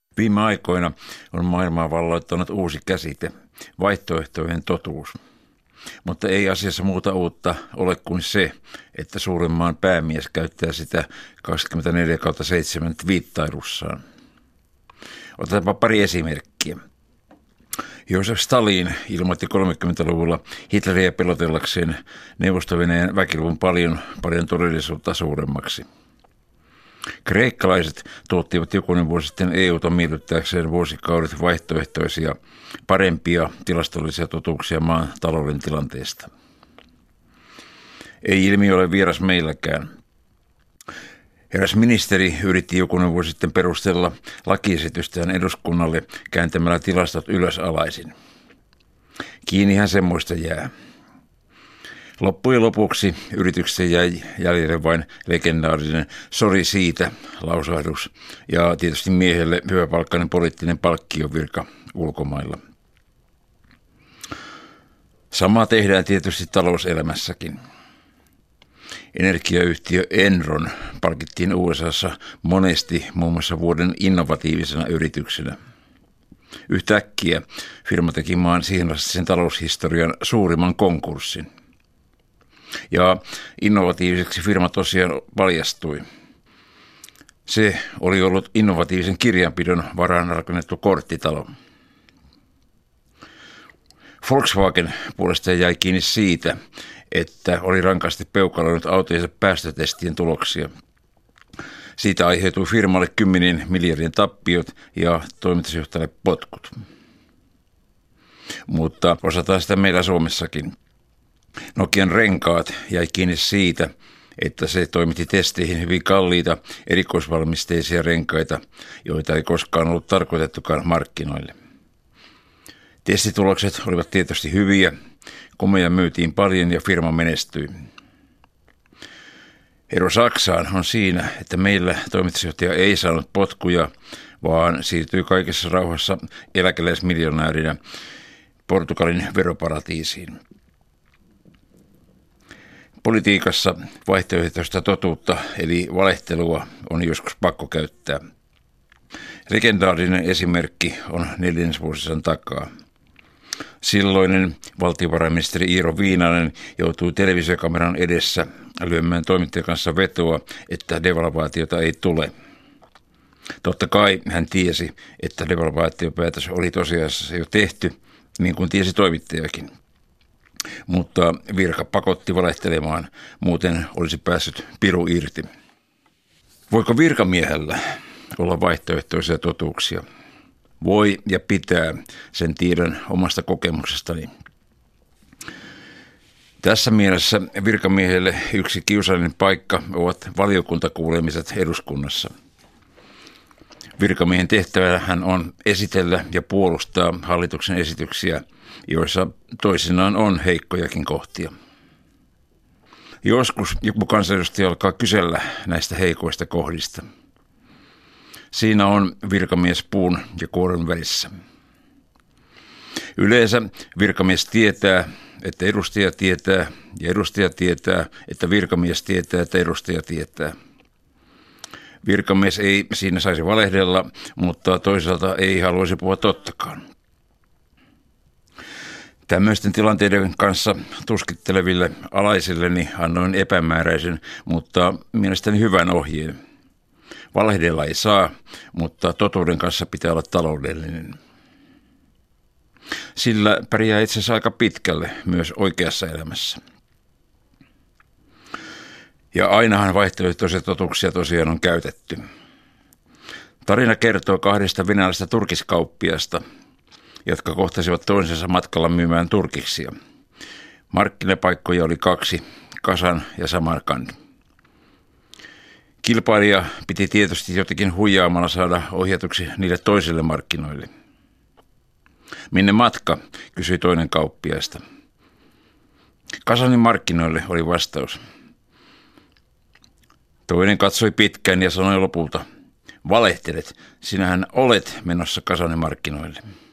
Viime aikoina on maailmaa valloittanut uusi käsite, vaihtoehtoinen totuus. Mutta ei asiassa muuta uutta ole kuin se, että suuren maan päämies käyttää sitä 24/7 twiittailussaan. Otetaanpa pari esimerkkiä. Josef Stalin ilmoitti 30-luvulla Hitleriä pelotellakseen Neuvosto-Venäjän väkiluvun paljon todellisuutta suuremmaksi. Kreikkalaiset tuottivat jokunen vuosi sitten EUta miellyttääkseen vuosikaudet vaihtoehtoisia, parempia tilastollisia totuuksia maan talouden tilanteesta. Ei ilmiö ole vieras meilläkään. Eräs ministeri yritti jokunen vuosi sitten perustella lakiesitystään eduskunnalle kääntämällä tilastot ylösalaisin. Kiinnihän semmoista jää. Loppujen lopuksi yrityksen jäi jäljelle vain legendaarinen "sori siitä" lausahdus ja tietysti miehelle hyväpalkkainen poliittinen palkkiovirka ulkomailla. Samaa tehdään tietysti talouselämässäkin. Energiayhtiö Enron palkittiin USAssa monesti muun muassa vuoden innovatiivisena yrityksenä. Yhtäkkiä firma teki maan siihen asti sen taloushistorian suurimman konkurssin. Ja innovatiiviseksi firma tosiaan paljastui. Se oli ollut innovatiivisen kirjanpidon varaan rakennettu korttitalo. Volkswagen puolestaan jäi kiinni siitä, että oli rankasti peukaloinut autojensa päästötestien tuloksia. Siitä aiheutui firmalle 10 miljardien tappiot ja toimitusjohtajalle potkut. Mutta osataan sitä meillä Suomessakin. Nokian renkaat jäi kiinni siitä, että se toimitti testeihin hyvin kalliita erikoisvalmisteisia renkaita, joita ei koskaan ollut tarkoitettukaan markkinoille. Testitulokset olivat tietysti hyviä, komeja myytiin paljon ja firma menestyi. Ero Saksaan on siinä, että meillä toimitusjohtaja ei saanut potkuja, vaan siirtyi kaikessa rauhassa eläkeläismiljonäärinä Portugalin veroparatiisiin. Politiikassa vaihtoehtoista totuutta eli valehtelua on joskus pakko käyttää. Legendaarinen esimerkki on 4. vuosisadan takaa. Silloinen valtiovarainministeri Iiro Viinanen joutui televisiokameran edessä lyömään toimittajan kanssa vetoa, että devalvaatiota ei tule. Totta kai hän tiesi, että devalvaatiopäätös oli tosiasiassa jo tehty, niin kuin tiesi toimittajakin. Mutta virka pakotti valehtelemaan, muuten olisi päässyt piru irti. Voiko virkamiehellä olla vaihtoehtoisia totuuksia? Voi ja pitää, sen tiedon omasta kokemuksestani. Tässä mielessä virkamiehelle yksi kiusallinen paikka ovat valiokuntakuulemiset eduskunnassa. Virkamiehen tehtävähän on esitellä ja puolustaa hallituksen esityksiä, joissa toisinaan on heikkojakin kohtia. Joskus joku kansanedustaja alkaa kysellä näistä heikoista kohdista. Siinä on virkamies puun ja kuoren välissä. Yleensä virkamies tietää, että edustaja tietää, ja edustaja tietää, että virkamies tietää, että edustaja tietää. Virkamies ei siinä saisi valehdella, mutta toisaalta ei haluaisi puhua tottakaan. Tämmöisten tilanteiden kanssa tuskitteleville alaisilleni annoin epämääräisen, mutta mielestäni hyvän ohjeen. Valehdella ei saa, mutta totuuden kanssa pitää olla taloudellinen. Sillä pärjää itse asiassa aika pitkälle myös oikeassa elämässä. Ja ainahan vaihtoehtoisia totuuksia tosiaan on käytetty. Tarina kertoo 2 venäläisestä turkiskauppiasta, jotka kohtasivat toisensa matkalla myymään turkiksia. Markkinapaikkoja oli 2, Kasan ja Samarkand. Kilpailija piti tietysti jotenkin huijaamalla saada ohjatuksi niille toisille markkinoille. Minne matka, kysyi toinen kauppiaista. Kasanin markkinoille, oli vastaus. Toinen katsoi pitkään ja sanoi lopulta, valehtelet, sinähän olet menossa Kasanin markkinoille.